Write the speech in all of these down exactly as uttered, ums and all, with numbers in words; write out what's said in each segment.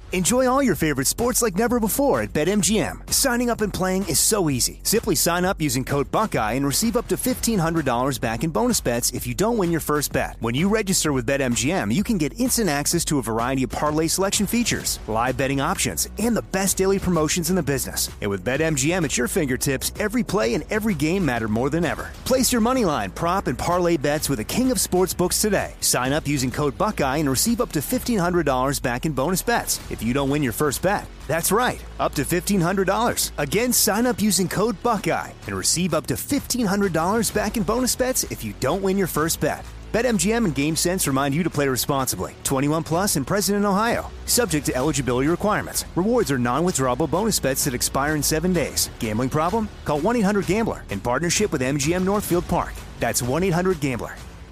Enjoy all your favorite sports like never before at BetMGM. Signing up and playing is so easy. Simply sign up using code Buckeye and receive up to fifteen hundred dollars back in bonus bets if you don't win your first bet. When you register with BetMGM, you can get instant access to a variety of parlay selection features, live betting options, and the best daily promotions in the business. And with BetMGM at your fingertips, every play and every game matter more than ever. Place your moneyline, prop, and parlay bets with the king of sportsbooks today. Sign up using code Buckeye and receive up to fifteen hundred dollars back in bonus bets if you don't win your first bet. That's right, up to fifteen hundred dollars. Again, sign up using code Buckeye and receive up to fifteen hundred dollars back in bonus bets if you don't win your first bet. BetMGM and GameSense remind you to play responsibly. twenty-one plus and present in Ohio. Subject to eligibility requirements. Rewards are non-withdrawable bonus bets that expire in seven days. Gambling problem? Call one eight hundred gambler in partnership with M G M Northfield Park. That's one eight hundred gambler.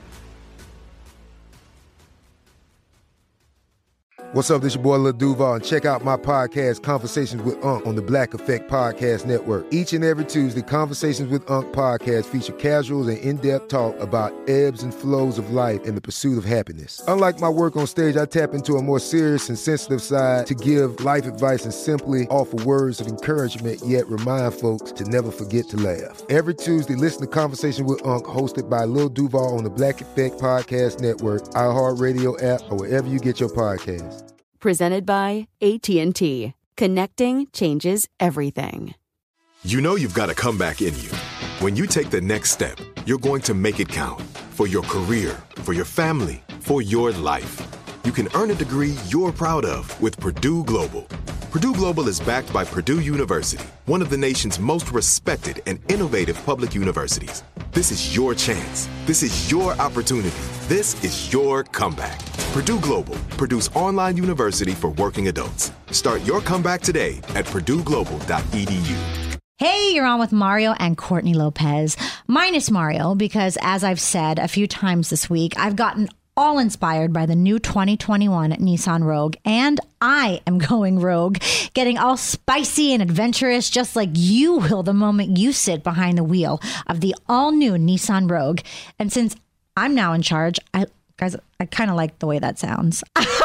What's up, this your boy Lil Duval, and check out my podcast, Conversations with Unc, on the Black Effect Podcast Network. Each and every Tuesday, Conversations with Unc podcast feature casuals and in-depth talk about ebbs and flows of life and the pursuit of happiness. Unlike my work on stage, I tap into a more serious and sensitive side to give life advice and simply offer words of encouragement, yet remind folks to never forget to laugh. Every Tuesday, listen to Conversation with Unc, hosted by Lil Duval on the Black Effect Podcast Network, iHeartRadio app, or wherever you get your podcasts. Presented by A T and T. Connecting changes everything. You know you've got a comeback in you. When you take the next step, you're going to make it count. For your career, for your family, for your life. You can earn a degree you're proud of with Purdue Global. Purdue Global is backed by Purdue University, one of the nation's most respected and innovative public universities. This is your chance. This is your opportunity. This is your comeback. Purdue Global, Purdue's online university for working adults. Start your comeback today at purdue global dot e d u. Hey, you're on with Mario and Courtney Lopez. Minus Mario, because as I've said a few times this week, I've gotten all inspired by the new twenty twenty-one Nissan Rogue, and I am going rogue, getting all spicy and adventurous just like you will the moment you sit behind the wheel of the all-new Nissan Rogue. And since I'm now in charge, I guys, I kind of like the way that sounds.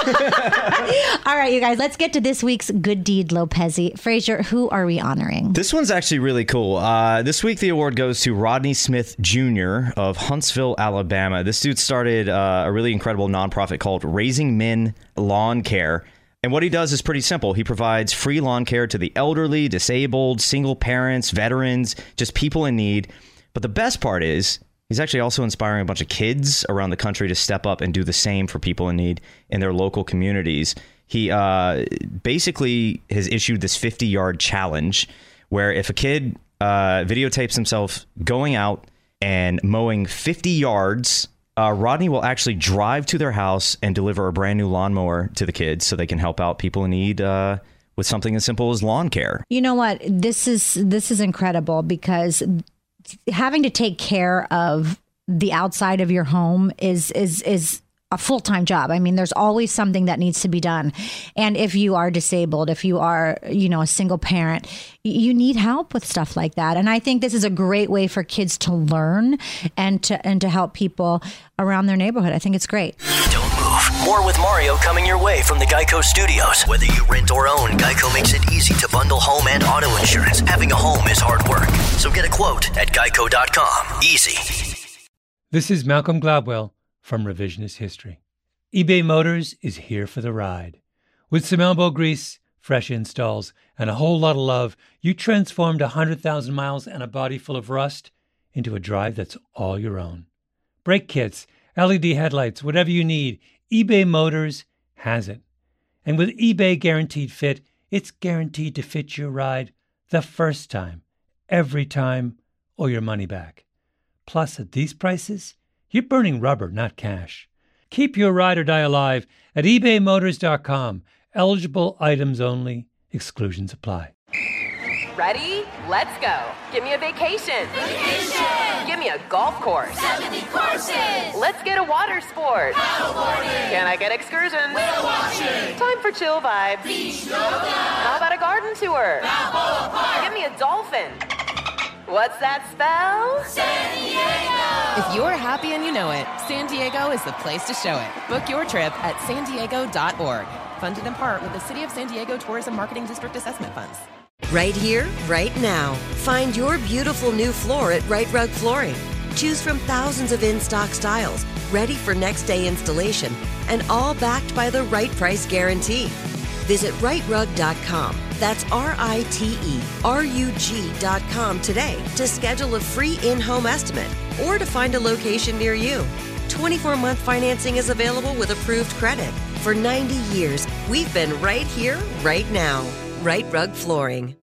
All right, you guys, let's get to this week's Good Deed Lopezi. Fraser, who are we honoring? This one's actually really cool. Uh, this week, the award goes to Rodney Smith Junior of Huntsville, Alabama. This dude started uh, a really incredible nonprofit called Raising Men Lawn Care. And what he does is pretty simple. He provides free lawn care to the elderly, disabled, single parents, veterans, just people in need. But the best part is, he's actually also inspiring a bunch of kids around the country to step up and do the same for people in need in their local communities. He uh, basically has issued this fifty-yard challenge where if a kid uh, videotapes himself going out and mowing fifty yards, uh, Rodney will actually drive to their house and deliver a brand new lawnmower to the kids so they can help out people in need uh, with something as simple as lawn care. You know what? This is this is incredible because having to take care of the outside of your home is is is a full-time job. I mean, there's always something that needs to be done. And if you are disabled, if you are, you know, a single parent, you need help with stuff like that. And I think this is a great way for kids to learn and to and to help people around their neighborhood. I think it's great. Don't move. More with Mario coming your way from the Geico Studios. Whether you rent or own, Geico makes it easy to bundle home and auto insurance. Having a home is hard work. So get a quote at geico dot com. Easy. This is Malcolm Gladwell from Revisionist History. eBay Motors is here for the ride. With some elbow grease, fresh installs, and a whole lot of love, you transformed one hundred thousand miles and a body full of rust into a drive that's all your own. Brake kits, L E D headlights, whatever you need, eBay Motors has it. And with eBay Guaranteed Fit, it's guaranteed to fit your ride the first time, every time, or your money back. Plus, at these prices, you're burning rubber, not cash. Keep your ride or die alive at ebay motors dot com. Eligible items only. Exclusions apply. Ready? Let's go. Give me a vacation. Vacation. Give me a golf course. seventy courses. Let's get a water sport. Paddleboarding. Can I get excursions? Whale watching. Time for chill vibes. Beach yoga. How about a garden tour? Balboa Park. Give me a dolphin. What's that spell? San Diego! If you're happy and you know it, San Diego is the place to show it. Book your trip at san diego dot org. Funded in part with the City of San Diego Tourism Marketing District Assessment Funds. Right here, right now. Find your beautiful new floor at Right Rug Flooring. Choose from thousands of in-stock styles, ready for next day installation, and all backed by the right price guarantee. Visit right rug dot com. That's R I T E R U G dot com today to schedule a free in-home estimate or to find a location near you. twenty-four month financing is available with approved credit. For ninety years, we've been right here, right now. Right Rug Flooring.